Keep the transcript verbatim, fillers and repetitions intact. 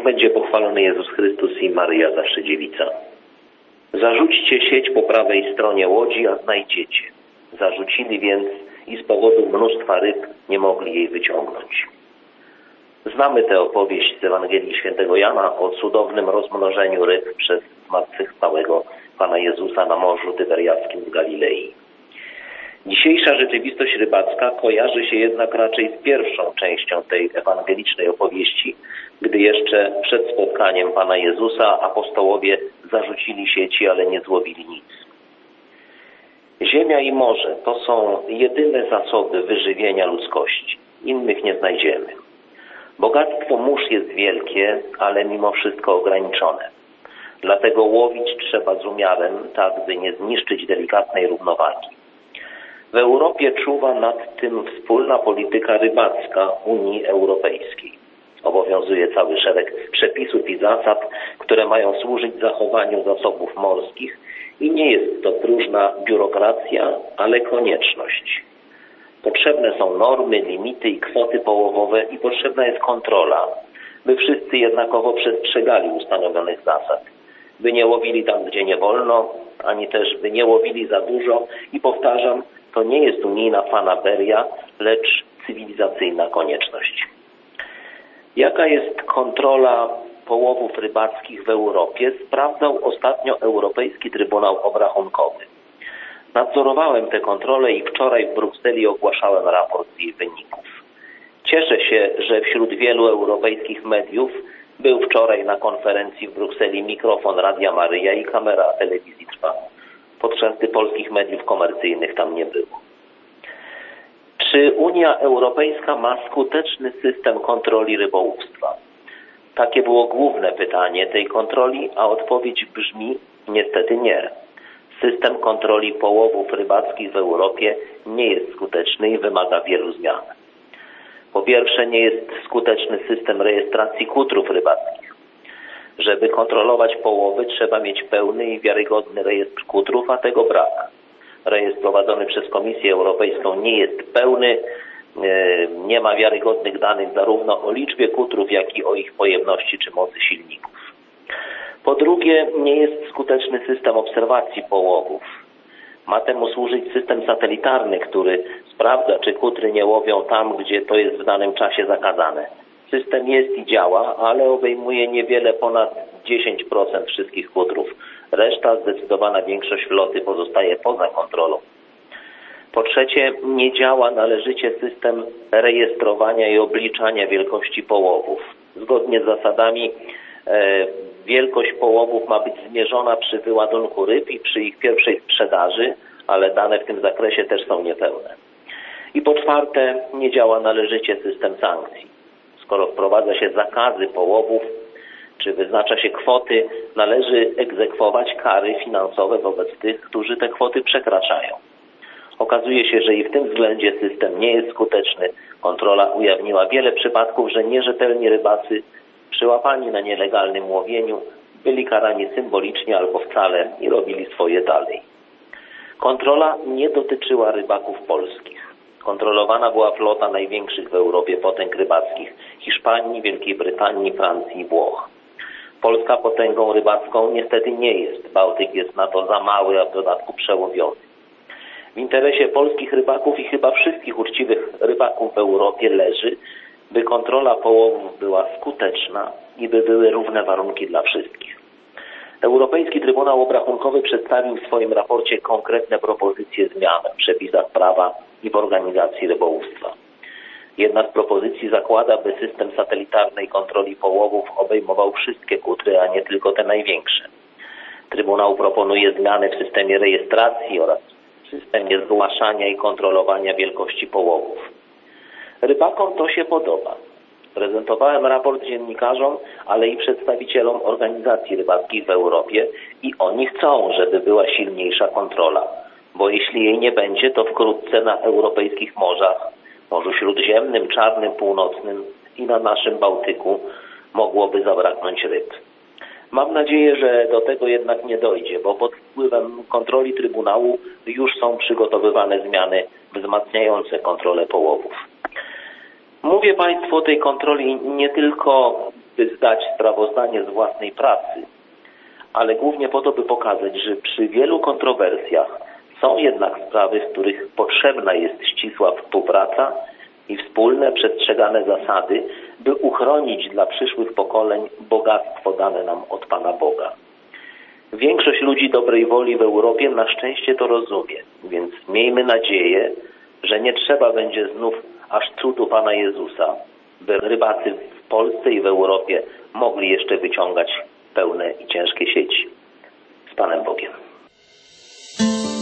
Niech będzie pochwalony Jezus Chrystus i Maryja zawsze dziewica. Zarzućcie sieć po prawej stronie łodzi, a znajdziecie. Zarzucili więc i z powodu mnóstwa ryb nie mogli jej wyciągnąć. Znamy tę opowieść z Ewangelii Świętego Jana o cudownym rozmnożeniu ryb przez zmartwychwstałego Pana Jezusa na Morzu Tyberiackim w Galilei. Dzisiejsza rzeczywistość rybacka kojarzy się jednak raczej z pierwszą częścią tej ewangelicznej opowieści, gdy jeszcze przed spotkaniem Pana Jezusa apostołowie zarzucili sieci, ale nie złowili nic. Ziemia i morze to są jedyne zasoby wyżywienia ludzkości. Innych nie znajdziemy. Bogactwo mórz jest wielkie, ale mimo wszystko ograniczone. Dlatego łowić trzeba z umiarem, tak by nie zniszczyć delikatnej równowagi. W Europie czuwa nad tym wspólna polityka rybacka Unii Europejskiej. Obowiązuje cały szereg przepisów i zasad, które mają służyć zachowaniu zasobów morskich i nie jest to próżna biurokracja, ale konieczność. Potrzebne są normy, limity i kwoty połowowe i potrzebna jest kontrola, by wszyscy jednakowo przestrzegali ustanowionych zasad. By nie łowili tam, gdzie nie wolno, ani też by nie łowili za dużo i powtarzam, to nie jest unijna fanaberia, lecz cywilizacyjna konieczność. Jaka jest kontrola połowów rybackich w Europie, sprawdzał ostatnio Europejski Trybunał Obrachunkowy. Nadzorowałem tę kontrolę i wczoraj w Brukseli ogłaszałem raport z jej wyników. Cieszę się, że wśród wielu europejskich mediów był wczoraj na konferencji w Brukseli mikrofon Radia Maryja i kamera telewizji Trwa, podczas gdy polskich mediów komercyjnych tam nie było. Czy Unia Europejska ma skuteczny system kontroli rybołówstwa? Takie było główne pytanie tej kontroli, a odpowiedź brzmi niestety nie. System kontroli połowów rybackich w Europie nie jest skuteczny i wymaga wielu zmian. Po pierwsze, nie jest skuteczny system rejestracji kutrów rybackich. Żeby kontrolować połowy, trzeba mieć pełny i wiarygodny rejestr kutrów, a tego brak. Rejestr prowadzony przez Komisję Europejską nie jest pełny, nie ma wiarygodnych danych zarówno o liczbie kutrów, jak i o ich pojemności czy mocy silników. Po drugie, nie jest skuteczny system obserwacji połowów. Ma temu służyć system satelitarny, który sprawdza, czy kutry nie łowią tam, gdzie to jest w danym czasie zakazane. System jest i działa, ale obejmuje niewiele ponad dziesięć procent wszystkich kutrów. Reszta, zdecydowana większość floty pozostaje poza kontrolą. Po trzecie, nie działa należycie system rejestrowania i obliczania wielkości połowów. Zgodnie z zasadami e, wielkość połowów ma być zmierzona przy wyładunku ryb i przy ich pierwszej sprzedaży, ale dane w tym zakresie też są niepełne. I po czwarte, nie działa należycie system sankcji. Skoro wprowadza się zakazy połowów, czy wyznacza się kwoty, należy egzekwować kary finansowe wobec tych, którzy te kwoty przekraczają. Okazuje się, że i w tym względzie system nie jest skuteczny. Kontrola ujawniła wiele przypadków, że nierzetelni rybacy przyłapani na nielegalnym łowieniu byli karani symbolicznie albo wcale i robili swoje dalej. Kontrola nie dotyczyła rybaków polskich. Kontrolowana była flota największych w Europie potęg rybackich: Hiszpanii, Wielkiej Brytanii, Francji i Włoch. Polska potęgą rybacką niestety nie jest. Bałtyk jest na to za mały, a w dodatku przełowiony. W interesie polskich rybaków i chyba wszystkich uczciwych rybaków w Europie leży, by kontrola połowów była skuteczna i by były równe warunki dla wszystkich. Europejski Trybunał Obrachunkowy przedstawił w swoim raporcie konkretne propozycje zmian w przepisach prawa i w organizacji rybołówstwa. Jedna z propozycji zakłada, by system satelitarnej kontroli połowów obejmował wszystkie kutry, a nie tylko te największe. Trybunał proponuje zmiany w systemie rejestracji oraz w systemie zgłaszania i kontrolowania wielkości połowów. Rybakom to się podoba. Prezentowałem raport dziennikarzom, ale i przedstawicielom organizacji rybackich w Europie i oni chcą, żeby była silniejsza kontrola, bo jeśli jej nie będzie, to wkrótce na europejskich morzach, Morzu Śródziemnym, Czarnym, Północnym i na naszym Bałtyku mogłoby zabraknąć ryb. Mam nadzieję, że do tego jednak nie dojdzie, bo pod wpływem kontroli Trybunału już są przygotowywane zmiany wzmacniające kontrolę połowów. Mówię Państwu o tej kontroli nie tylko by zdać sprawozdanie z własnej pracy, ale głównie po to, by pokazać, że przy wielu kontrowersjach są jednak sprawy, w których potrzebna jest ścisła współpraca i wspólne przestrzegane zasady, by uchronić dla przyszłych pokoleń bogactwo dane nam od Pana Boga. Większość ludzi dobrej woli w Europie na szczęście to rozumie, więc miejmy nadzieję, że nie trzeba będzie znów aż cudu Pana Jezusa, by rybacy w Polsce i w Europie mogli jeszcze wyciągać pełne i ciężkie sieci. Z Panem Bogiem.